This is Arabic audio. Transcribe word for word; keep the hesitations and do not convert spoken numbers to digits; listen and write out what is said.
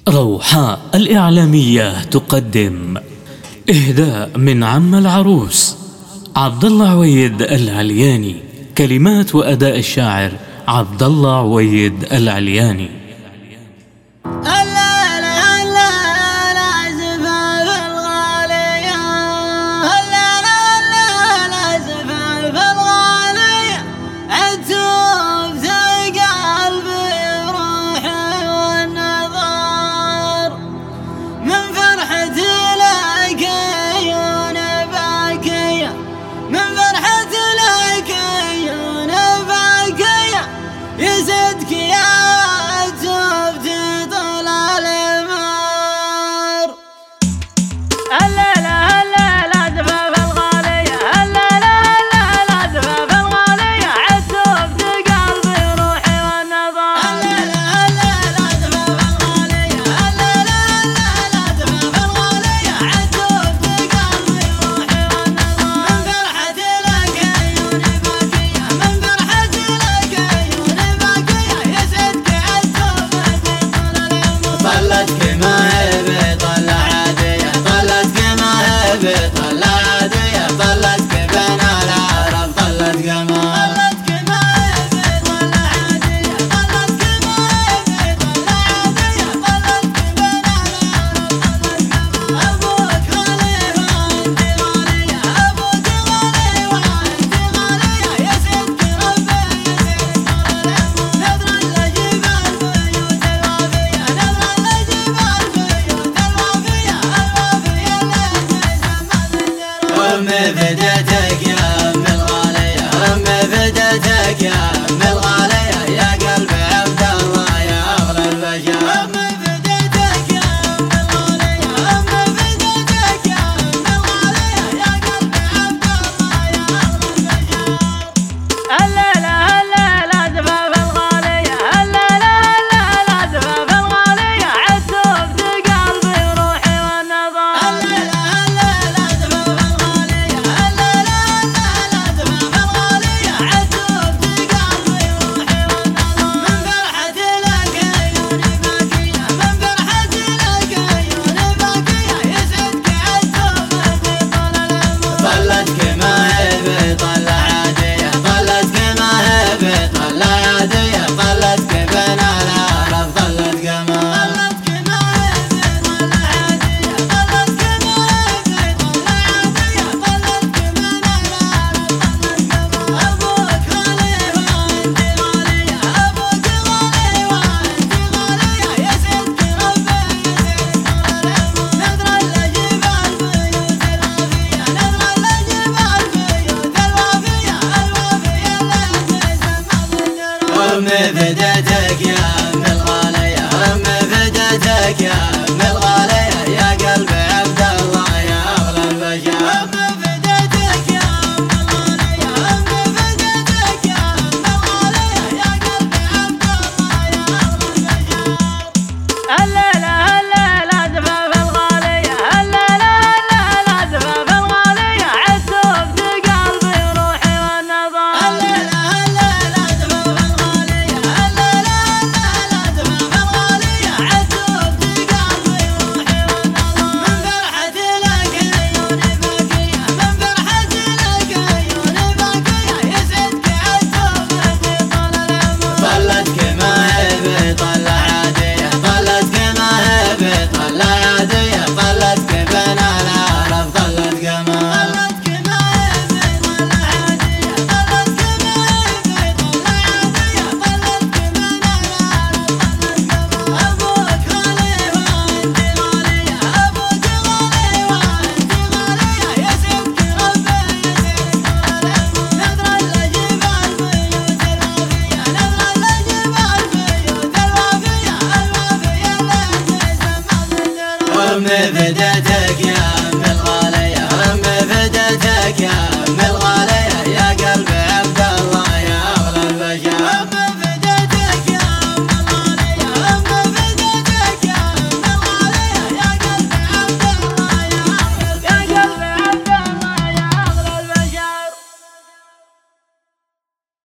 روحاء الإعلامية تقدم إهداء من عم العروس عبد الله عويد العلياني. كلمات وأداء الشاعر عبد الله عويد العلياني. فديتك يا أم الغالية، أم فديتك يا أم الغالية، يا قلبي عبد الله يا أغلى البشر. أم فديتك يا أم الغالية، أم فديتك يا أم الغالية، يا قلبي عبد الله يا أغلى البشر. الليلة الليلة زفاف الغالية، الليلة الليلة زفاف الغالية، عالسوق قلبي وروحي والنظر. الليلة الليلة زفاف الغالية، الليلة الليلة زفاف الغالية، عالسوق قلبي وروحي والنظر. من فرحتي لك عيوني باكية، من فرحتي لك عيوني باكية، يسعدك عالسوق في طول العمر. طلتك ما هي بطلة عادية، طلتك ما هي بطلة عادية، طلتك بين العرب طلت قمر. طلتك ما هي بطلة عادية، طلتك ما هي بطلة عادية، طلتك بين العرب طلت قمر. أبوك غالي وأنت غالية، أبوك غالي وأنت غالية، يسعدك ربي يسعدك طول العمر. نذر الجبال بيوت الوافية، نذر الجبال بيوت الوافية، الوافية اللي تسمى بالجرى. أم فديتك يا أم الغالية، أم فديتك يا أم الغالية، يا قلبي عبد الله يا أغلى البشر. أم فديتك يا أم الغالية، أم فديتك يا أم الغالية، يا قلبي عبد الله يا أغلى البشر. الليلة الليلة زفاف الغالية، الليلة الليلة زفاف الغالية، عالسوق قلبي وروحي والنظر. الليلة الليلة زفاف الغالية، الليلة الليلة زفاف الغالية، عالسوق قلبي وروحي والنظر. من فرحتي لك عيوني باكية، من فرحتي لك عيوني باكية، يسعدك عالسوق في طول العمر. طلتك ما هي بطلة عادية، طلتك ما هي بطلة عادية، طلتك بين العرب طلت قمر. طلتك ما هي بطلة عادية، طلتك ما هي بطلة عادية، طلتك بين العرب طلت قمر. أبوك غالي وأنت غالية، أبوك غالي وأنت غالية، يسعدك ربي يسعدك طول العمر. نذر الجبال بيوت الوافية، نذر الجبال بيوت الوافية، الوافية اللي تسمى بالجرى. أم فديتك